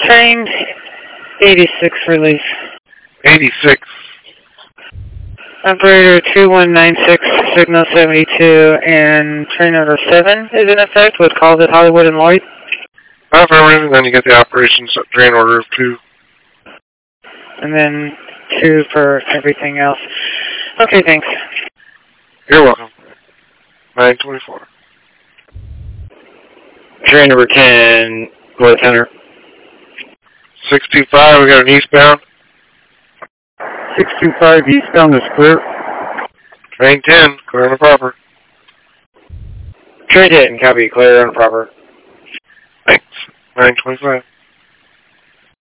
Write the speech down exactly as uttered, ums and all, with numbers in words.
Train eighty-six release. eighty-six. Operator two one nine six, signal seventy-two, and train number seven is in effect with calls at Hollywood and Lloyd. Affirmative, and then you get the operations train order of two. And then two for everything else. Okay, thanks. You're welcome. nine twenty-four. Train number ten, North Center. six two five, we got an eastbound. six two five eastbound is clear. Train ten, clear on the proper. Train ten, copy, clear on the proper. Thanks. nine twenty-five.